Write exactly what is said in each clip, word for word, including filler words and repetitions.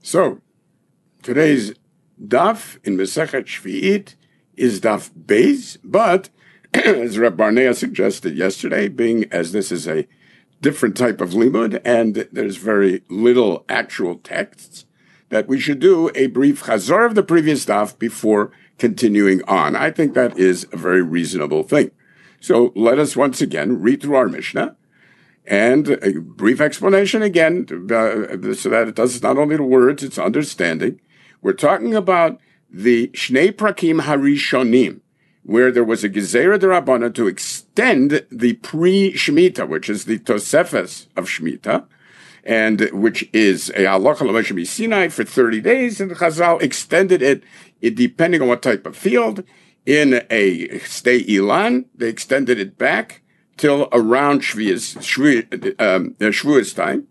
So, today's daf in Masechet Shvi'it is daf Beis, but as Reb Barnea suggested yesterday, being as this is a different type of limud and there's very little actual texts, that we should do a brief chazor of the previous daf before continuing on. I think that is a very reasonable thing. So let us once again read through our Mishnah and a brief explanation again, uh, so that it does not only the words, it's understanding. We're talking about the Shnei Prakim Harishonim, where there was a Gezerah D'Rabbanan to extend the pre-Shemitah, which is the Tosefes of Shemitah, and which is a halacha l'Moshe Sinai for thirty days, and the Chazal extended it, it depending on what type of field. In a stay Ilan, they extended it back till around Shvius, um, Shavuos time.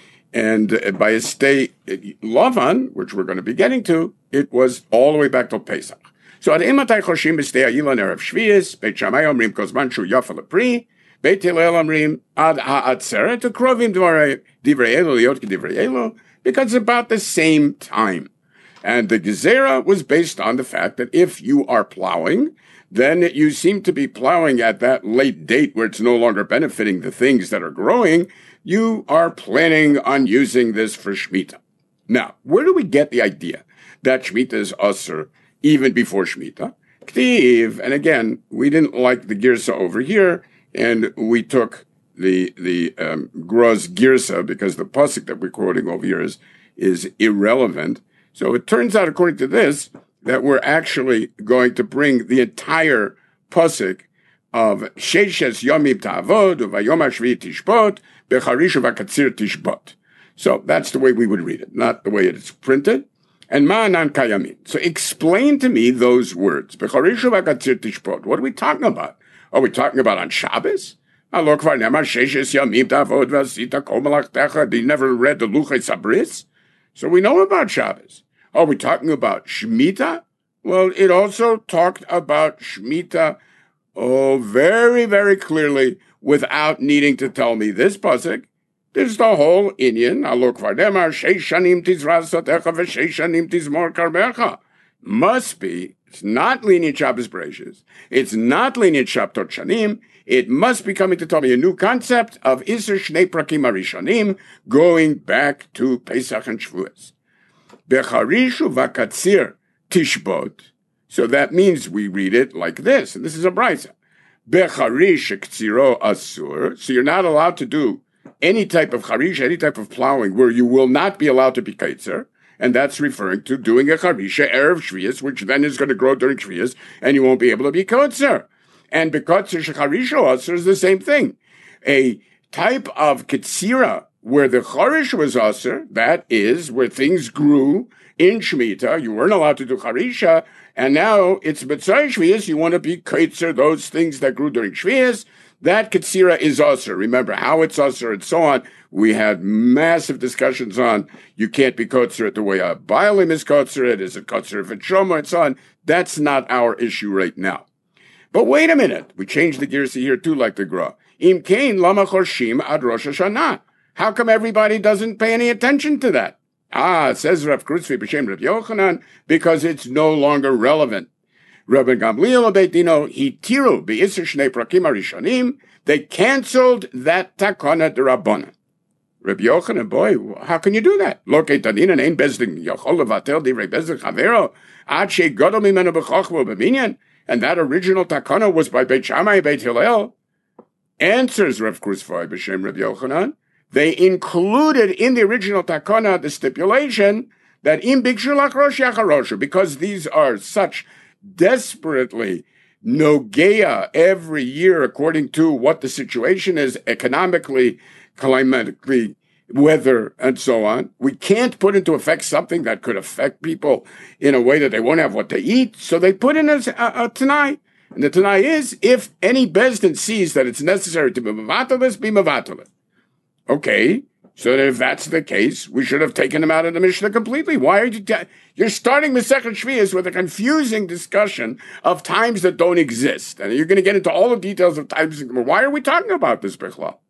And by a stay Lavan, which we're going to be getting to, it was all the way back till Pesach. So at Imatai Choshim b'stei Ilan erev Shvius, Beit Shammai omrim kozman shu yafa lepri, Beit Hillel omrim ad ha'atzeret, ukrovim divrei elo liot k'divrei elo, because it's about the same time. And the Gezerah was based on the fact that if you are plowing, then you seem to be plowing at that late date where it's no longer benefiting the things that are growing. You are planning on using this for Shemitah. Now, where do we get the idea that Shemitah is usher even before Shemitah? K'tiv, and again, we didn't like the Girsa over here, and we took the the um, Groz Girsa because the pasuk that we're quoting over here is, is irrelevant. So it turns out, according to this, that we're actually going to bring the entire pasuk of Sheishes Yomim Ta'avod Uvayom HaShvi Tishbot Becharish Uvakatzir Tishbot. So that's the way we would read it, not the way it's printed. And Ma'anan Kayamin. So explain to me those words. Becharish Uvakatzir Tishbot. What are we talking about? Are we talking about on Shabbos? Alok Varnema Sheishes Yomim Ta'avod Vasita Kol Malachtecha. You never read the Luchay Sabris? So we know about Shabbos. Are we talking about Shemitah? Well, it also talked about Shemitah, oh, very, very clearly, without needing to tell me this pasuk. There's the whole Inyan. Alok vardemar sheish shanim tizrasatecha v'sheish shanim tizmor karbecha. Must be. It's not lenient Shabbos Bereishis. It's not lenient Shabtot Shanim. It must be coming to tell me a new concept of Isser Shnei Prakim Harishonim, going back to Pesach and Shavuos. Becharish uvakatzir tishbot. So that means we read it like this, and this is a brisa. Becharish ktsiro asur. So you're not allowed to do any type of charish, any type of plowing, where you will not be allowed to be kaitzer, and that's referring to doing a charisha erev shvius, which then is going to grow during shvius, and you won't be able to be kaitzer. And bekatzer shecharisho asur is the same thing. A type of ktsira where the charish was aser, that is, where things grew in Shemitah, you weren't allowed to do charisha, and now it's B'tzai Shvius, you want to be kaitzer, those things that grew during Shvius, that katsira is aser. Remember how it's aser and so on. We had massive discussions on, you can't be kaitzer the way a bailim is kaitzer, it is a kaitzer of a shoma and so on. That's not our issue right now. But wait a minute, we changed the gears here too, like the Gra. Im kain lama chorshim ad Rosh Hashanah. How come everybody doesn't pay any attention to that? Ah, it says Rav Krutzvi b'shem Rav Yochanan, because it's no longer relevant. Rabbi Gamliel Beit Dino hitiru b'isser shnei prakim harishonim. They canceled that takana d'Rabbanan. Rabbi Yochanan, boy, how can you do that? Lo keitanin ein bezdin yachol levatel divrei bezdin chavero ad shegadol mimenu b'chochvo b'minyan. And that original takana was by Beit Shammai, Beit Hillel. Answers Rav Krutzvi b'shem Rav Yochanan. They included in the original takana the stipulation that im bikshu lachrosh yacharoshu, because these are such desperately nogea every year according to what the situation is economically, climatically, weather, and so on. We can't put into effect something that could affect people in a way that they won't have what to eat. So they put in a, a, a Tanai. And the Tanai is, if any Bezdin sees that it's necessary to be mavatalis, be mavatalis. Okay, so if that's the case, we should have taken him out of the Mishnah completely. Why are you... Ta- you're starting Masechet Shvius with a confusing discussion of times that don't exist. And you're going to get into all the details of times... Why are we talking about this, Bichlal?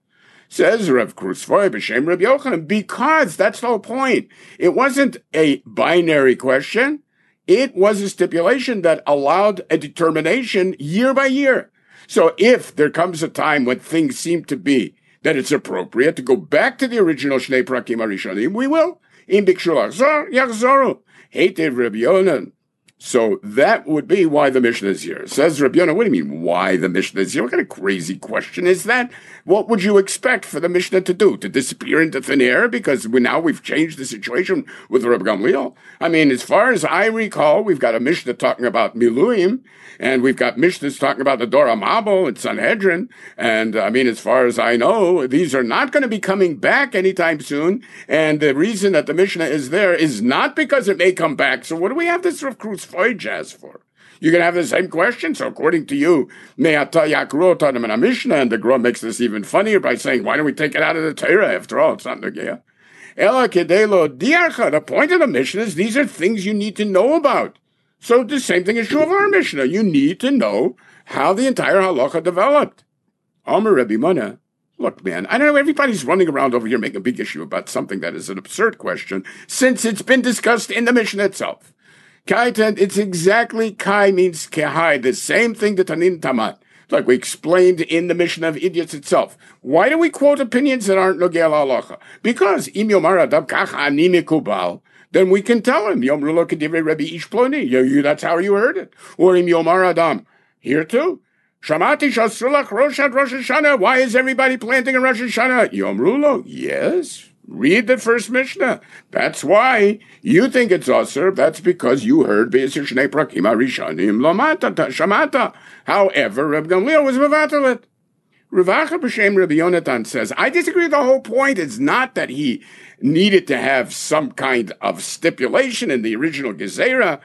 Says Rav Krusvoy b'shem Rabbi Yochanan, because that's the whole point. It wasn't a binary question. It was a stipulation that allowed a determination year by year. So if there comes a time when things seem to be that it's appropriate to go back to the original Shnei Prakim Arishonim, we will. Im bikshu lachzor, yachzoru. Heitev Rabbi Yochanan. So that would be why the Mishnah is here. Says Rabbi Yonah, what do you mean, why the Mishnah is here? What kind of crazy question is that? What would you expect for the Mishnah to do? To disappear into thin air? Because we, now we've changed the situation with Rabbi Gamliel. I mean, as far as I recall, we've got a Mishnah talking about Miluim, and we've got Mishnahs talking about the Dora Mabel and Sanhedrin. And I mean, as far as I know, these are not going to be coming back anytime soon. And the reason that the Mishnah is there is not because it may come back. So what do we have this Rav Krusvoy jazz for? You're going to have the same question? So according to you, Me'ata Yakro taught him in a Mishnah, and the Gra makes this even funnier by saying, why don't we take it out of the Torah? After all, it's not Nagea. Ela Kedelo Diarcha. The point of the Mishnah is these are things you need to know about. So the same thing is true of our Mishnah. You need to know how the entire halacha developed. Amar Rebbe Mana. Look, man, I don't know, everybody's running around over here making a big issue about something that is an absurd question, since it's been discussed in the Mishnah itself. Kaitan, it's exactly Kai means Kehai, the same thing that Tanin Tamat, like we explained in the Mishnah of Idiots itself. Why do we quote opinions that aren't Nogea Halacha? Because Im Yomar Adam Kach Ani Mikubal, then we can tell him, Yom Rulo Kedivrei Rebbe Ish Ploni, you, that's how you heard it. Or Im Yomar Adam, here too. Shamati Shasrulach Roshat Rosh Hashanah. Why is everybody planting a Rosh Hashanah? Yom Rulo, yes. Read the first Mishnah. That's why you think it's Asur. That's because you heard Be'esir Shnei Prakim Arishonim Lomata Shamata. However, Reb Gamliel was Mevatalit. Rav Acha b'shem Rabbi Yonatan says, I disagree. The whole point is not that he needed to have some kind of stipulation in the original Gezerah.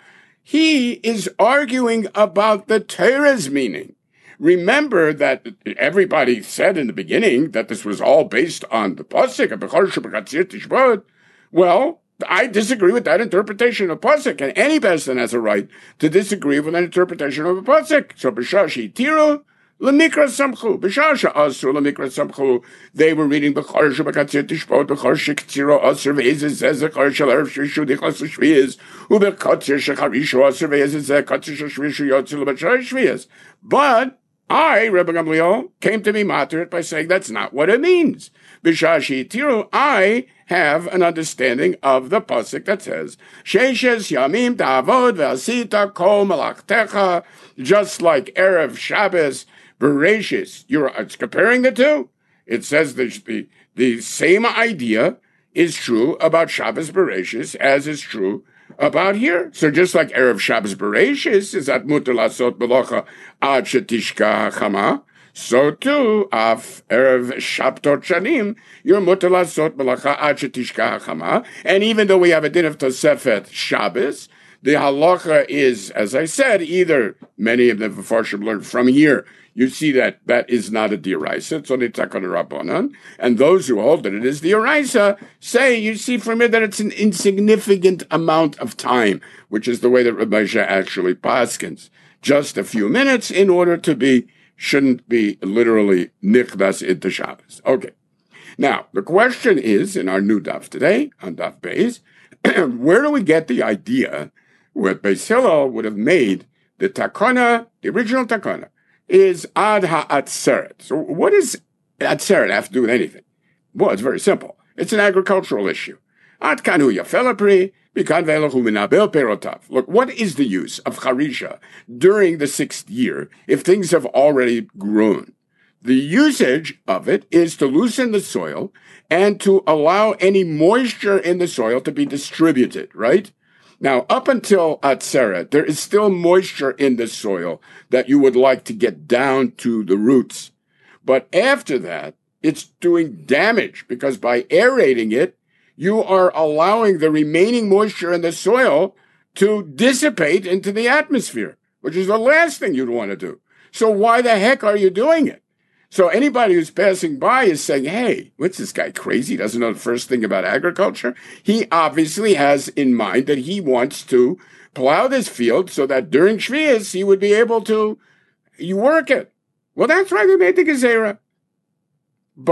He is arguing about the Torah's meaning. Remember that everybody said in the beginning that this was all based on the pasuk of Bechor Shebechatzir Tishbot. Well, I disagree with that interpretation of pasuk, and any person has a right to disagree with an interpretation of a pasuk. So b'shashi tiru lemikra samchu, b'shasha asur lemikra samchu. They were reading Bechor Shebechatzir Tishbot, Bechor Shekitziro asur ve'ezes zeh Bechor Shel Shishu dichlas l'shviyas, u'bechatzir shecharishu asur ve'ezes zeh katzir shel shvishu yotzil l'b'shar shviyas. But I, Rebbe Gamliel, came to be martyred by saying that's not what it means. B'shashi tiru, I have an understanding of the pasuk that says, Sheishes yamim ta'avod ve'asita kol malachtecha, just like Erev Shabbos, Bereshis. You're it's comparing the two. It says the, the, the same idea is true about Shabbos Bereshis as is true about here. So just like Erev Shabbos Bereshis is at muter lasot melacha ad shetishka chama, so too af Erev Shabtot Shanim you're muter lasot melacha ad shetishka chama. And even though we have a din of Tosefet Shabbos, the halacha is, as I said, either many of the Mefarshim learned from here. You see that that is not a dioraisa, it's only takon rabbanon. And those who hold that it is dioraisa say, you see from it that it's an insignificant amount of time, which is the way that Rabbi Moshe actually paskins. Just a few minutes in order to be, shouldn't be literally nichdas into Shabbos. Okay. Now, the question is, in our new daf today, on daf Beis, where do we get the idea where Beis Hillel would have made the takana, the original takana, is ad ha'atzeret. So what does atzeret have to do with anything? Well, it's very simple. It's an agricultural issue. Ad kanu yafelapri, bikan ve'elochu minabel perotav. Look, what is the use of charisha during the sixth year if things have already grown? The usage of it is to loosen the soil and to allow any moisture in the soil to be distributed, right? Now, up until Atzeret, there is still moisture in the soil that you would like to get down to the roots. But after that, it's doing damage because by aerating it, you are allowing the remaining moisture in the soil to dissipate into the atmosphere, which is the last thing you'd want to do. So why the heck are you doing it? So anybody who's passing by is saying, hey, what's this guy crazy? He doesn't know the first thing about agriculture. He obviously has in mind that he wants to plow this field so that during Shvias he would be able to you work it. Well, that's why they made the Gezerah. But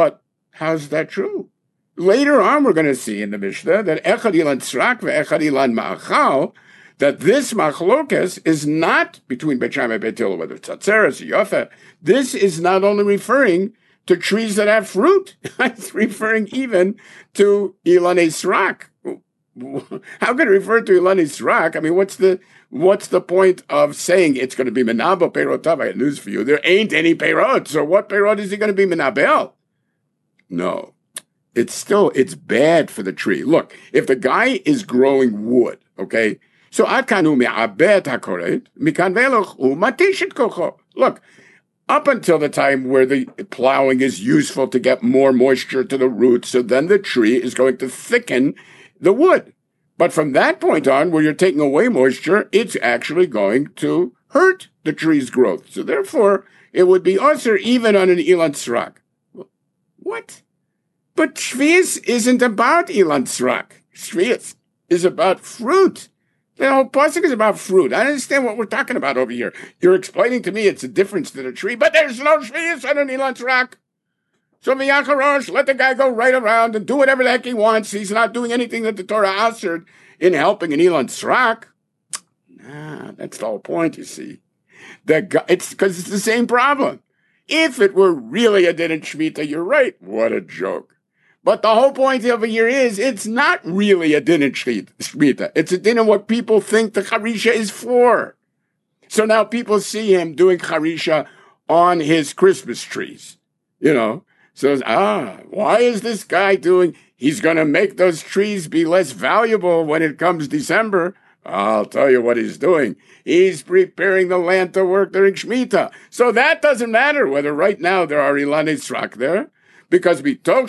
How's that true? Later on, we're going to see in the Mishnah that echad ilan tzrak ve'echad ilan ma'achal, that this machlokes is not between Beit Shammai and Beit Hillel, whether it's Atzeres or Yofa. This is not only referring to trees that have fruit. It's referring even to ilan srak. How can it refer to ilan srak? I mean, what's the what's the point of saying it's going to be menabo perotav? I have news for you. There ain't any perot. So what perot is he going to be menabel? No. It's still, it's bad for the tree. Look, if the guy is growing wood, okay, so akanu me'abet hakoret, mikan veloch u'matishit kocho. Look, up until the time where the plowing is useful to get more moisture to the roots, so then the tree is going to thicken the wood. But from that point on, where you're taking away moisture, it's actually going to hurt the tree's growth. So therefore, it would be usher even on an ilan tzrak. What? But Shvius isn't about ilan tzrak. Shvius is about fruit. The whole pasuk is about fruit. I understand what we're talking about over here. You're explaining to me it's a difference to the tree, but there's no Shvius on an ilan tzrak. So v'yacharosh, let the guy go right around and do whatever the heck he wants. He's not doing anything that the Torah answered in helping an ilan tzrak. Nah, that's the whole point, you see. The guy, it's because it's the same problem. If it were really a din in Shemitah, you're right. What a joke. But the whole point over here is it's not really a din in Shemitah. It's a din in what people think the Charisha is for. So now people see him doing Charisha on his Christmas trees. You know, so ah, why is this guy doing, he's going to make those trees be less valuable when it comes December. I'll tell you what he's doing. He's preparing the land to work during Shemitah. So that doesn't matter whether right now there are ilanei tzrak there. Because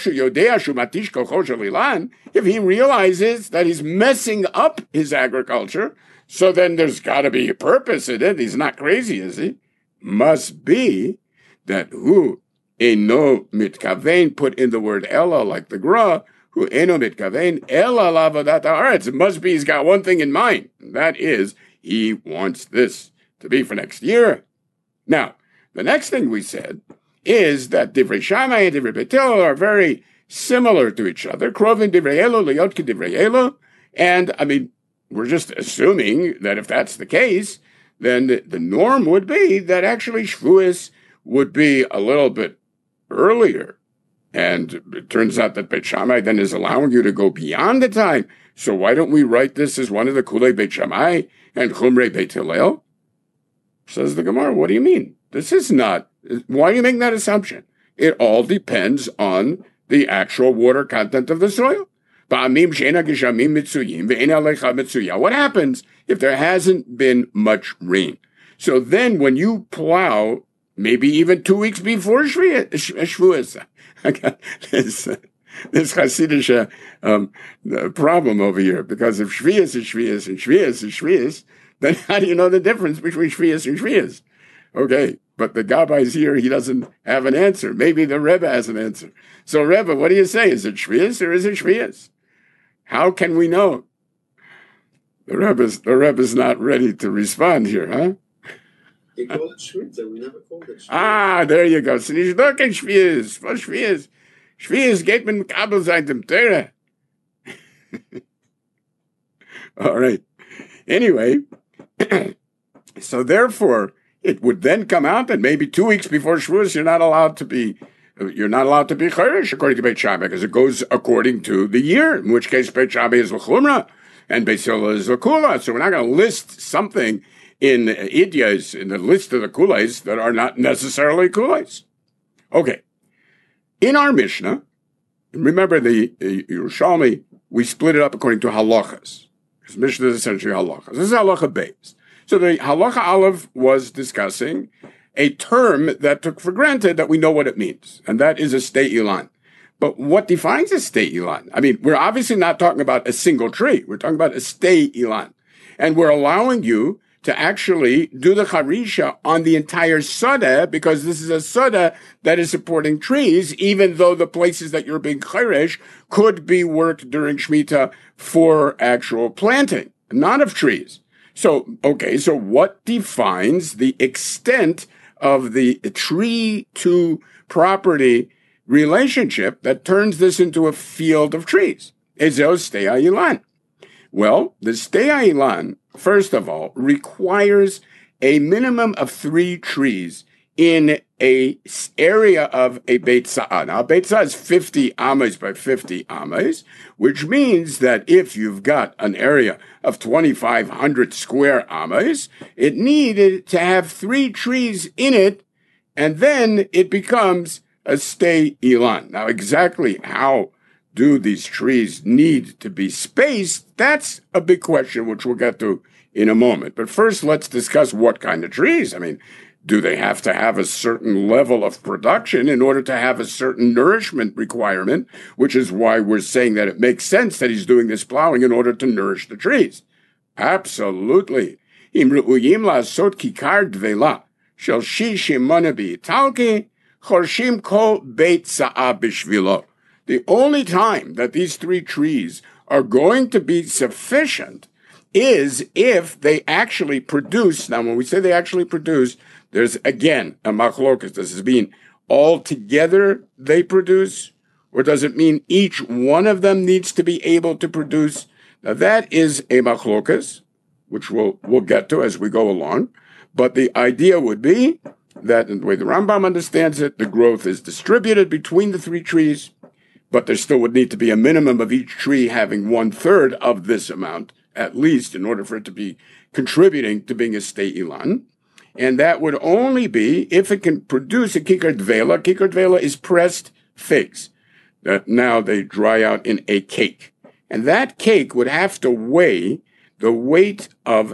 if he realizes that he's messing up his agriculture, so then there's got to be a purpose in it. He's not crazy, is he? Must be that who eno mitkavein, put in the word ella like the gra, who eno mitkavein ella lavadat haaretz. It must be he's got one thing in mind. And that is he wants this to be for next year. Now, the next thing we said is that Divrei Shammai and Divrei Beit Hillel are very similar to each other. Krovin Divrei Elo, Leyot Divrei Elo. And, I mean, we're just assuming that if that's the case, then the, the norm would be that actually Shavuos would be a little bit earlier. And it turns out that Beit Shammai then is allowing you to go beyond the time. So why don't we write this as one of the Kulei Beit Shammai and Chumrei Beit Hillel? Says the Gemara, what do you mean? This is not, why are you making that assumption? It all depends on the actual water content of the soil. What happens if there hasn't been much rain? So then when you plow, maybe even two weeks before Shavuos, I got this, this Hasidic um, problem over here, because if Shavuos is Shavuos and Shavuos is Shavuos, then how do you know the difference between Shavuos and Shavuos? Okay, but the Gabai's here, he doesn't have an answer. Maybe the Rebbe has an answer. So Rebbe, what do you say? Is it Shvius or is it Shvius? How can we know? The Rebbe's, the Rebbe's not ready to respond here, huh? They call it Shvita. We never called it Shvita. Ah, there you go. So nicht doch kein Shvius. Was Shvius? Shvius geht mit dem Kabel seit dem Teure. All right. Anyway, so therefore, it would then come out that maybe two weeks before Shavuos, you're not allowed to be, you're not allowed to be chayrish according to Beit Shammai, because it goes according to the year, in which case Beit Shammai is l'chumra and Beit Hillel is l'kula. So we're not going to list something in Idyas, in the list of the kulais that are not necessarily kulais. Okay. In our Mishnah, remember the, the Yerushalmi, we split it up according to halachas. Because Mishnah is essentially halachas. This is halacha beis. So the halacha aleph was discussing a term that took for granted that we know what it means, and that is a stei ilan. But what defines a stei ilan? I mean, we're obviously not talking about a single tree. We're talking about a stei ilan. And we're allowing you to actually do the charisha on the entire sadeh, because this is a sadeh that is supporting trees, even though the places that you're being charish could be worked during Shemitah for actual planting, not of trees. So, okay, so what defines the extent of the tree to property relationship that turns this into a field of trees. Ezeo Stei Ilan. Well, the Stei Ilan, first of all, requires a minimum of three trees in a area of a Beit Sa'ah. Now, a Beit Sa'ah is fifty ames by fifty ames, which means that if you've got an area of twenty-five hundred square ames, it needed to have three trees in it, and then it becomes a Stei Ilan. Now, exactly how do these trees need to be spaced? That's a big question, which we'll get to in a moment. But first, let's discuss what kind of trees. I mean, do they have to have a certain level of production in order to have a certain nourishment requirement, which is why we're saying that it makes sense that he's doing this plowing in order to nourish the trees? Absolutely. Im ru'uyim la'asot kikar dvela shel shishim mana b'italki chorshim kol beit sa'ah b'shvilo. The only time that these three trees are going to be sufficient is if they actually produce. Now, when we say they actually produce, there's, again, a machlokas. Does this mean all together they produce? Or does it mean each one of them needs to be able to produce? Now, that is a machlokas, which we'll, we'll get to as we go along. But the idea would be that, in the way the Rambam understands it, the growth is distributed between the three trees, but there still would need to be a minimum of each tree having one-third of this amount, at least, in order for it to be contributing to being a Stei Ilan. And that would only be if it can produce a kikar dvela. Kikar dvela is pressed figs that now they dry out in a cake. And that cake would have to weigh the weight of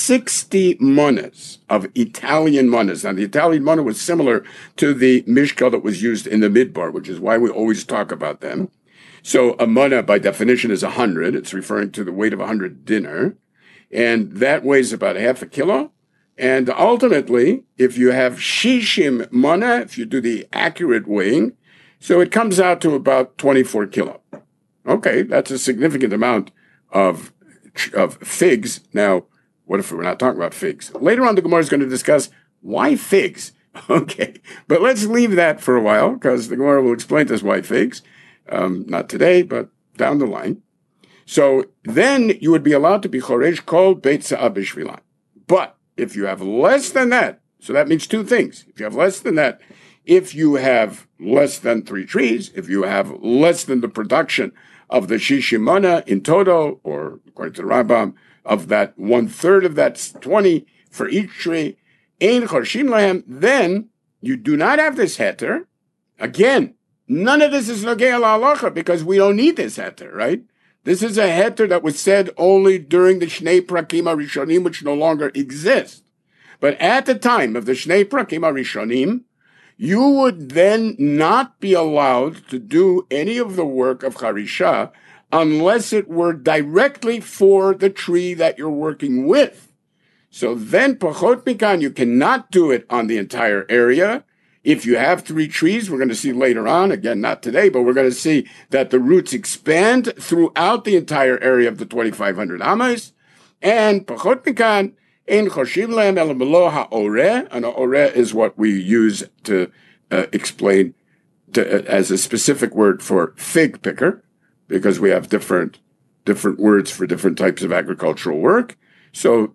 sixty monas, of Italian monas. Now, the Italian mona was similar to the mishkal that was used in the midbar, which is why we always talk about them. So a mona, by definition, is one hundred. It's referring to the weight of one hundred dinner. And that weighs about half a kilo. And ultimately, if you have shishim mana, if you do the accurate weighing, so it comes out to about twenty-four kilo. Okay, that's a significant amount of, of figs. Now, what if we're not talking about figs? Later on, the Gemara is going to discuss why figs. Okay, but let's leave that for a while, because the Gemara will explain to us why figs. Um, not today, but down the line. So then you would be allowed to be choresh kol beit sa'ah b'shvilan. But if you have less than that, so that means two things. If you have less than that, if you have less than three trees, if you have less than the production of the shishimana in total, or according to the Rambam, of that one-third of that twenty for each tree, ein chorshim lahem, then you do not have this heter. Again, none of this is nogei al halacha, because we don't need this heter, right? This is a heter that was said only during the Shnei Prakim HaRishonim, which no longer exist. But at the time of the Shnei Prakim HaRishonim, you would then not be allowed to do any of the work of Harisha unless it were directly for the tree that you're working with. So then, Pachot Mikan, you cannot do it on the entire area. If you have three trees, we're going to see later on, again, not today, but we're going to see that the roots expand throughout the entire area of the twenty-five hundred amas. And Pachot Mikan, Ein Choshiv Lehem El Melo HaOreh, and Oreh is what we use to uh, explain to, uh, as a specific word for fig picker, because we have different different words for different types of agricultural work. So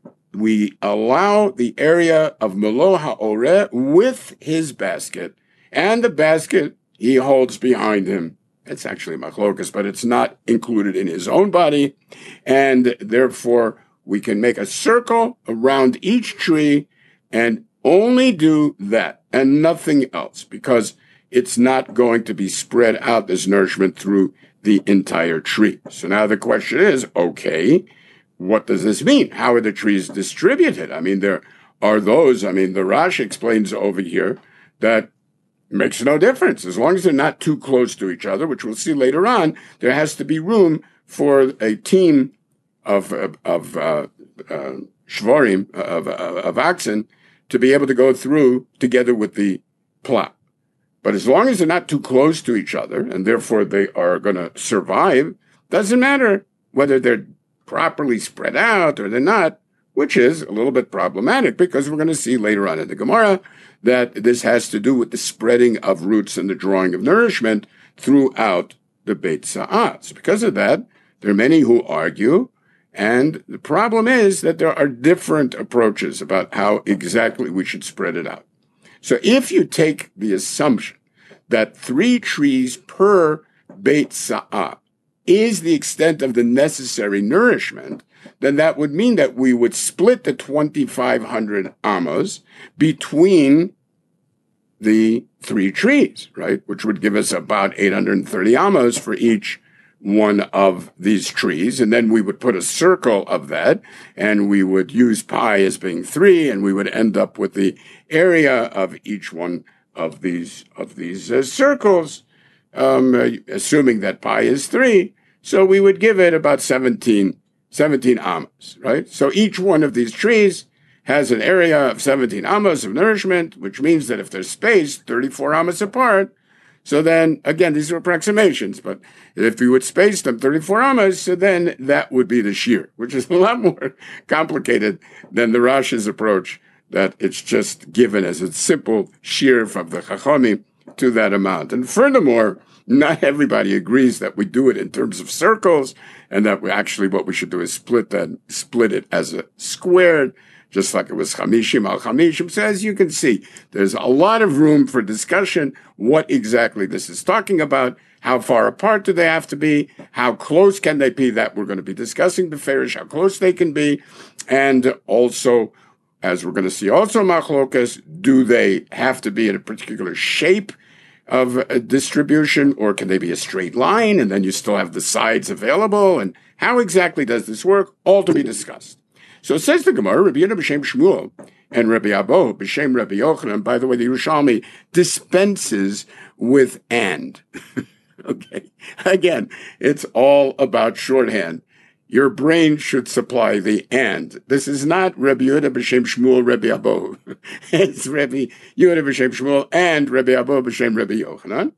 we allow the area of Melo HaOreh with his basket, and the basket he holds behind him. It's actually machlokas, but it's not included in his own body, and therefore we can make a circle around each tree and only do that and nothing else, because it's not going to be spread out, this nourishment, through the entire tree. So now the question is, okay, what does this mean? How are the trees distributed? I mean, there are those, I mean, the Rashi explains over here that makes no difference. As long as they're not too close to each other, which we'll see later on, there has to be room for a team of, of, of uh, uh, shvarim, of, of, of oxen, to be able to go through together with the plow. But as long as they're not too close to each other, and therefore they are going to survive, doesn't matter whether they're properly spread out or they're not, which is a little bit problematic because we're going to see later on in the Gemara that this has to do with the spreading of roots and the drawing of nourishment throughout the Beit Sa'ah. So because of that, there are many who argue, and the problem is that there are different approaches about how exactly we should spread it out. So if you take the assumption that three trees per Beit Sa'ah is the extent of the necessary nourishment, then that would mean that we would split the twenty-five hundred amos between the three trees, right? Which would give us about eight hundred thirty amos for each one of these trees. And then we would put a circle of that, and we would use pi as being three, and we would end up with the area of each one of these, of these uh, circles, um, uh, assuming that pi is three. So we would give it about seventeen, seventeen amos, right? So each one of these trees has an area of seventeen amos of nourishment, which means that if they're spaced thirty-four amos apart, so then, again, these are approximations, but if you would space them thirty-four amos, so then that would be the shear, which is a lot more complicated than the Rashi's approach, that it's just given as a simple shear from the Chachamim to that amount. And furthermore, not everybody agrees that we do it in terms of circles, and that we actually what we should do is split that, split it as a squared, just like it was Chamishim al Chamishim. So as you can see, there's a lot of room for discussion what exactly this is talking about, how far apart do they have to be, how close can they be, that we're going to be discussing the Farish, how close they can be, and also, as we're going to see also Machlokas, do they have to be in a particular shape of a distribution, or can they be a straight line, and then you still have the sides available, and how exactly does this work? All to be discussed. So it says the Gemara, Rabbi Yehuda b'Shem Shmuel and Rabbi Abba b'Shem Rabbi Yochanan. By the way, the Yerushalmi dispenses with and. Okay. Again, it's all about shorthand. Your brain should supply the and. This is not Rabbi Yehuda b'Shem Shmuel, Rabbi Abba. It's Rabbi Yehuda b'Shem Shmuel and Rabbi Abba b'Shem Rabbi Yochanan.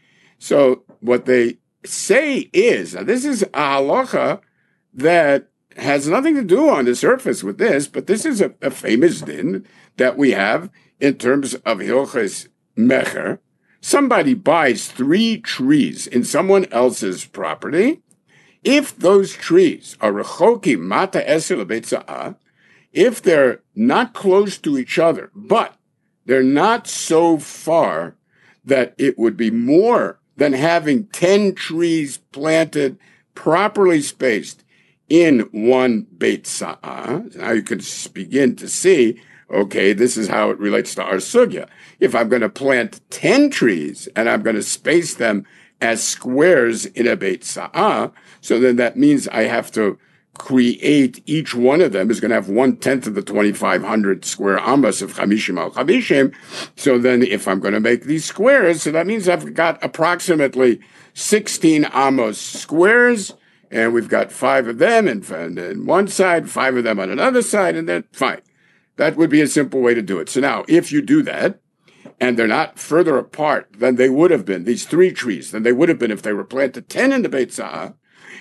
So what they say is, now this is a halacha that has nothing to do on the surface with this, but this is a, a famous din that we have in terms of Hilchos Mecher. Somebody buys three trees in someone else's property. If those trees are rechoki mata eser lebeit sa'ah, if they're not close to each other, but they're not so far that it would be more than having ten trees planted, properly spaced, in one Beit Sa'ah. Now you can begin to see, okay, this is how it relates to our sugya. If I'm going to plant ten trees and I'm going to space them as squares in a Beit Sa'ah, so then that means I have to create, each one of them is going to have one-tenth of the twenty-five hundred square amos of Chamishim al Chamishim. So then if I'm going to make these squares, so that means I've got approximately sixteen amos squares, and we've got five of them on one side, five of them on another side, and then fine. That would be a simple way to do it. So now, if you do that, and they're not further apart than they would have been, these three trees, than they would have been if they were planted ten in the Beit Sa'ah,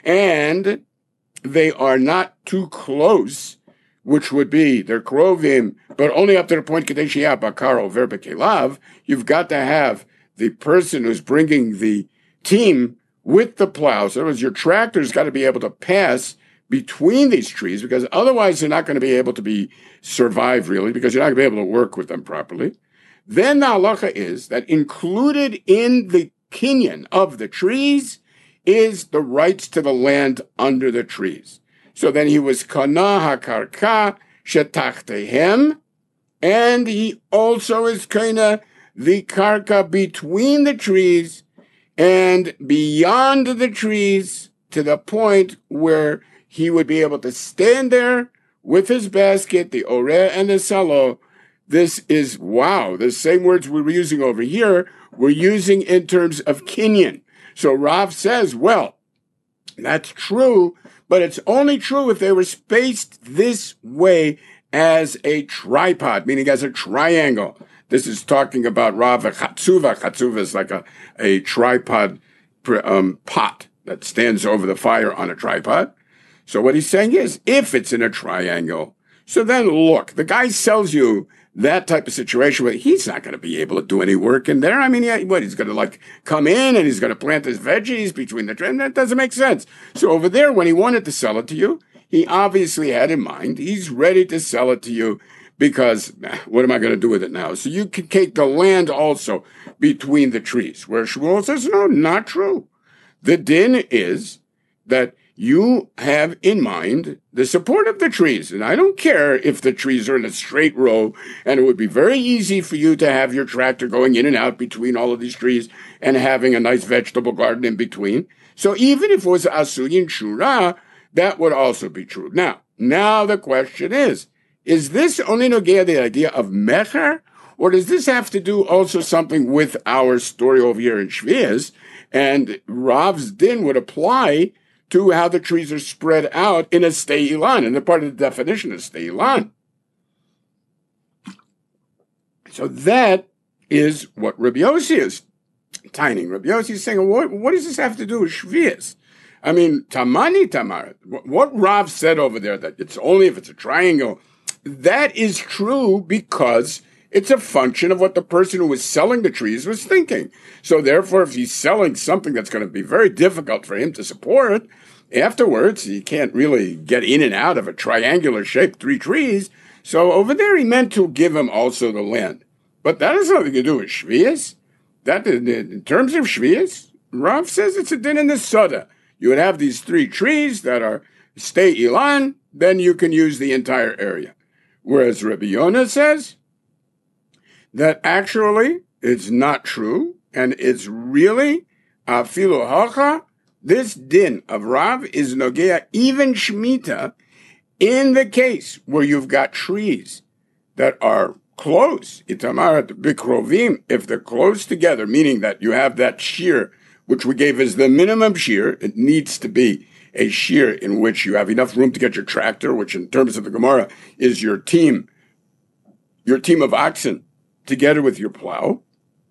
and they are not too close, which would be, they're krovim, but only up to the point, Kadeshiyah Bakar over Bekelav, you've got to have the person who's bringing the team with the plows. In other words, your tractor's got to be able to pass between these trees, because otherwise they're not going to be able to be survive really, because you're not going to be able to work with them properly. Then the halacha is that included in the kinyan of the trees is the rights to the land under the trees. So then he was kana hakarka shetachtehem, and he also is kana the karka between the trees and beyond the trees, to the point where he would be able to stand there with his basket, the oreh and the salo. This is, wow, the same words we were using over here, we're using in terms of kinyan. So Rav says, well, that's true, but it's only true if they were spaced this way as a tripod, meaning as a triangle. This is talking about Rav Chatzuva. Chatzuva is like a, a tripod um, pot that stands over the fire on a tripod. So what he's saying is, if it's in a triangle, So then look, the guy sells you that type of situation where he's not going to be able to do any work in there. I mean, yeah, what, he's going to like come in and he's going to plant his veggies between the trees. That doesn't make sense. So over there, when he wanted to sell it to you, he obviously had in mind, he's ready to sell it to you because what am I going to do with it now? So you can take the land also between the trees, where Shmuel says, no, not true. The din is that you have in mind the support of the trees. And I don't care if the trees are in a straight row, and it would be very easy for you to have your tractor going in and out between all of these trees and having a nice vegetable garden in between. So even if it was Asuyin Shura, that would also be true. Now, now the question is, is this only nogea the idea of mecher, or does this have to do also something with our story over here in Shvias? And Rav's din would apply to how the trees are spread out in a stei ilan, and they're part of the definition of stei ilan. So that is what Rabbi Yossi is tining. Rabbi Yossi is saying, what, what does this have to do with Shvias? I mean, Tamani Tamar, what Rav said over there, that it's only if it's a triangle, that is true because it's a function of what the person who was selling the trees was thinking. So therefore, if he's selling something that's going to be very difficult for him to support, afterwards, he can't really get in and out of a triangular shaped three trees. So over there, he meant to give him also the land. But that has nothing to do with Shvias. That, in terms of Shvias, Rav says it's a din in the Soda. You would have these three trees that are stei ilan, then you can use the entire area. Whereas Rabbi Yonah says that actually it's not true, and it's really afilu hacha. This din of Rav is nogea even Shemitah in the case where you've got trees that are close, itamarat bikrovim, if they're close together, meaning that you have that shear, which we gave as the minimum shear. It needs to be a shear in which you have enough room to get your tractor, which in terms of the Gemara is your team, your team of oxen, together with your plow.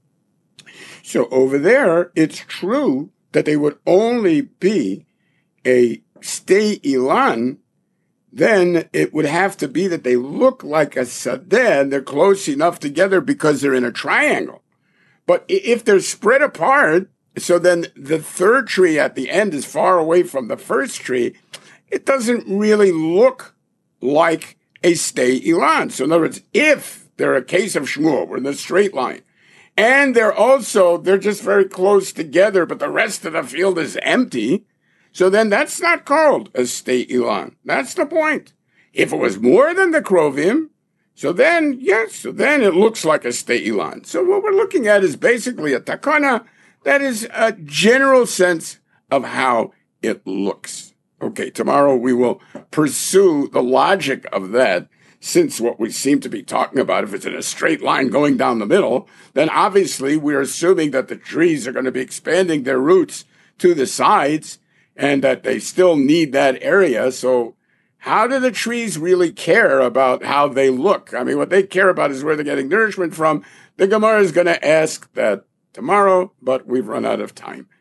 So over there, it's true that they would only be a stei ilan. Then it would have to be that they look like a sadeh, and they're close enough together because they're in a triangle. But if they're spread apart, so then the third tree at the end is far away from the first tree, it doesn't really look like a stei ilan. So in other words, if they're a case of Shmuel, we're in the straight line, and they're also, they're just very close together, but the rest of the field is empty, so then that's not called a stei ilan. That's the point. If it was more than the krovim, so then, yes, so then it looks like a stei ilan. So what we're looking at is basically a takana that is a general sense of how it looks. Okay, tomorrow we will pursue the logic of that, since what we seem to be talking about, if it's in a straight line going down the middle, then obviously we're assuming that the trees are going to be expanding their roots to the sides and that they still need that area. So how do the trees really care about how they look? I mean, what they care about is where they're getting nourishment from. The Gemara is going to ask that tomorrow, but we've run out of time.